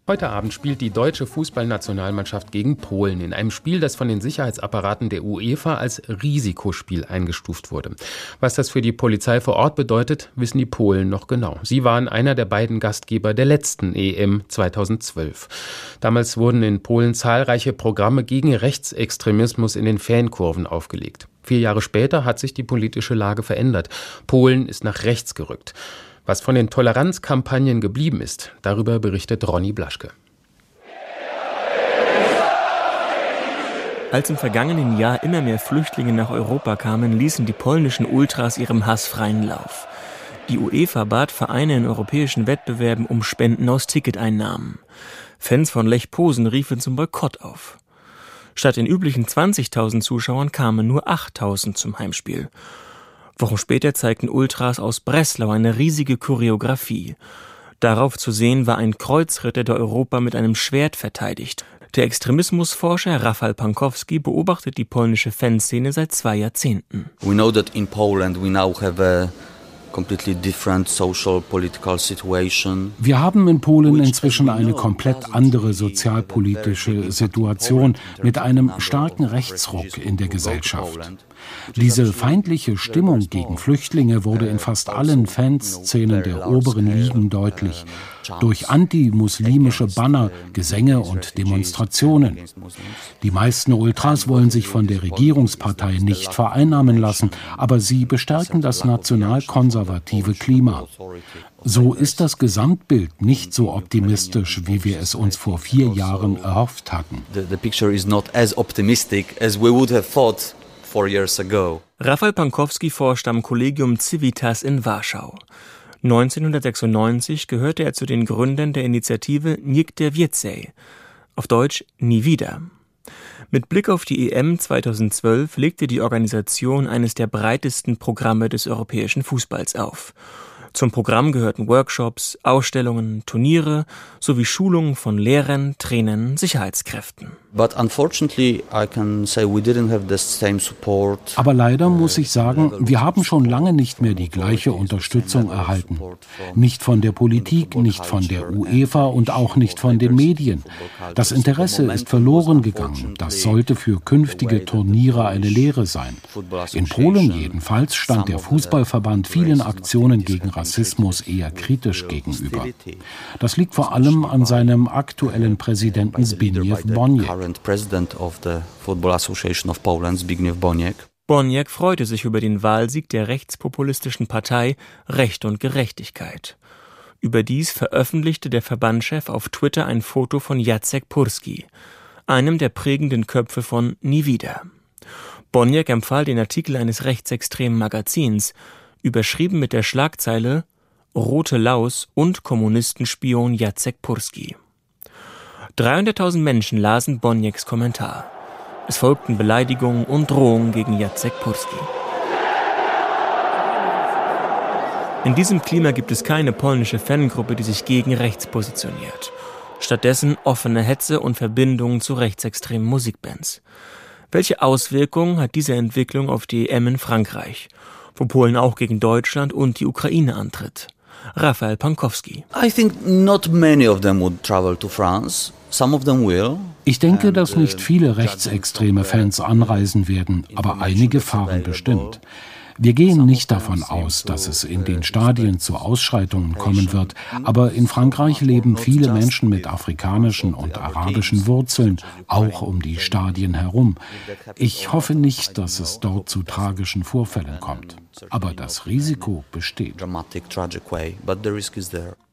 Heute Abend spielt die deutsche Fußballnationalmannschaft gegen Polen in einem Spiel, das von den Sicherheitsapparaten der UEFA als Risikospiel eingestuft wurde. Was das für die Polizei vor Ort bedeutet, wissen die Polen noch genau. Sie waren einer der beiden Gastgeber der letzten EM 2012. Damals wurden in Polen zahlreiche Programme gegen Rechtsextremismus in den Fankurven aufgelegt. 4 Jahre später hat sich die politische Lage verändert. Polen ist nach rechts gerückt. Was von den Toleranzkampagnen geblieben ist, darüber berichtet Ronny Blaschke. Als im vergangenen Jahr immer mehr Flüchtlinge nach Europa kamen, ließen die polnischen Ultras ihrem Hass freien Lauf. Die UEFA bat Vereine in europäischen Wettbewerben um Spenden aus Ticketeinnahmen. Fans von Lech Posen riefen zum Boykott auf. Statt den üblichen 20.000 Zuschauern kamen nur 8.000 zum Heimspiel. Wochen später zeigten Ultras aus Breslau eine riesige Choreografie. Darauf zu sehen war ein Kreuzritter, der Europa mit einem Schwert verteidigt. Der Extremismusforscher Rafał Pankowski beobachtet die polnische Fanszene seit 2 Jahrzehnten. We know that in Poland we now have a completely different social political situation. Wir haben in Polen inzwischen eine komplett andere sozialpolitische Situation mit einem starken Rechtsruck in der Gesellschaft. Diese feindliche Stimmung gegen Flüchtlinge wurde in fast allen Fanszenen der oberen Ligen deutlich. Durch antimuslimische Banner, Gesänge und Demonstrationen. Die meisten Ultras wollen sich von der Regierungspartei nicht vereinnahmen lassen, aber sie bestärken das nationalkonservative Klima. So ist das Gesamtbild nicht so optimistisch, wie wir es uns vor 4 Jahren erhofft hatten. The picture is not as optimistic as we would have thought 4 years ago. Rafał Pankowski forscht am Collegium Civitas in Warschau. 1996 gehörte er zu den Gründern der Initiative Nigdy Więcej, auf Deutsch Nie wieder. Mit Blick auf die EM 2012 legte die Organisation eines der breitesten Programme des europäischen Fußballs auf. Zum Programm gehörten Workshops, Ausstellungen, Turniere sowie Schulungen von Lehrern, Trainern, Sicherheitskräften. Aber leider muss ich sagen, wir haben schon lange nicht mehr die gleiche Unterstützung erhalten. Nicht von der Politik, nicht von der UEFA und auch nicht von den Medien. Das Interesse ist verloren gegangen. Das sollte für künftige Turniere eine Lehre sein. In Polen jedenfalls stand der Fußballverband vielen Aktionen gegen Rassismus eher kritisch gegenüber. Das liegt vor allem an seinem aktuellen Präsidenten Zbigniew Boniek. Boniek freute sich über den Wahlsieg der rechtspopulistischen Partei Recht und Gerechtigkeit. Überdies veröffentlichte der Verbandschef auf Twitter ein Foto von Jacek Kurski, einem der prägenden Köpfe von Nie wieder. Boniek empfahl den Artikel eines rechtsextremen Magazins, überschrieben mit der Schlagzeile Rote Laus und Kommunistenspion Jacek Kurski. 300.000 Menschen lasen Bonieks Kommentar. Es folgten Beleidigungen und Drohungen gegen Jacek Kurski. In diesem Klima gibt es keine polnische Fangruppe, die sich gegen rechts positioniert. Stattdessen offene Hetze und Verbindungen zu rechtsextremen Musikbands. Welche Auswirkungen hat diese Entwicklung auf die EM in Frankreich, wo Polen auch gegen Deutschland und die Ukraine antritt? Rafał Pankowski. I think not many of them would travel to France. Some of them will. Ich denke, dass nicht viele rechtsextreme Fans anreisen werden, aber einige fahren bestimmt. Wir gehen nicht davon aus, dass es in den Stadien zu Ausschreitungen kommen wird, aber in Frankreich leben viele Menschen mit afrikanischen und arabischen Wurzeln, auch um die Stadien herum. Ich hoffe nicht, dass es dort zu tragischen Vorfällen kommt, aber das Risiko besteht.